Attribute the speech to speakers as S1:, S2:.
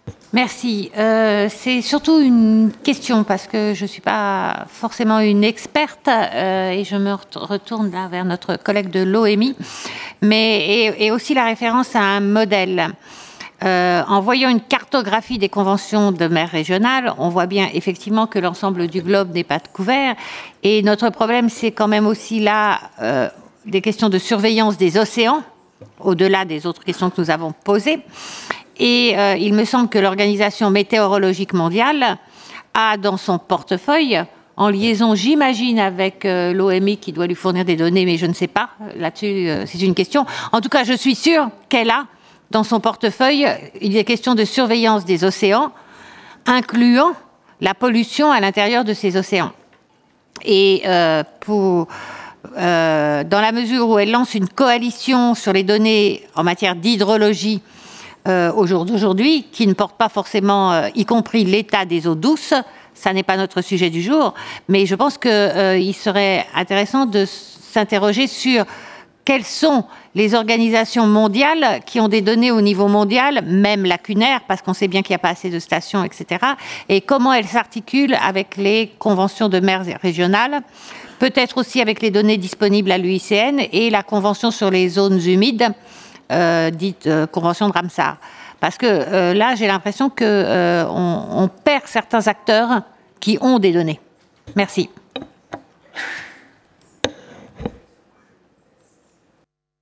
S1: Merci. C'est surtout une question parce que je ne suis pas forcément une experte et je me retourne là vers notre collègue de l'OMI, et aussi la référence à un modèle. En voyant une cartographie des conventions de mer régionales, on voit bien effectivement que l'ensemble du globe n'est pas couvert. Et notre problème, c'est quand même aussi là des questions de surveillance des océans, au-delà des autres questions que nous avons posées. Et il me semble que l'Organisation météorologique mondiale a dans son portefeuille, en liaison, j'imagine, avec l'OMI qui doit lui fournir des données, mais je ne sais pas, là-dessus, c'est une question. En tout cas, je suis sûre qu'elle a dans son portefeuille, il est question de surveillance des océans, incluant la pollution à l'intérieur de ces océans. Et dans la mesure où elle lance une coalition sur les données en matière d'hydrologie au jour d'aujourd'hui, qui ne porte pas forcément, y compris l'état des eaux douces, ça n'est pas notre sujet du jour, mais je pense qu'il serait intéressant de s'interroger sur quelles sont les organisations mondiales qui ont des données au niveau mondial, même lacunaires, parce qu'on sait bien qu'il n'y a pas assez de stations, etc., et comment elles s'articulent avec les conventions de mer régionales, peut-être aussi avec les données disponibles à l'UICN et la convention sur les zones humides, dite convention de Ramsar. Parce que là, j'ai l'impression qu'on perd certains acteurs qui ont des données. Merci.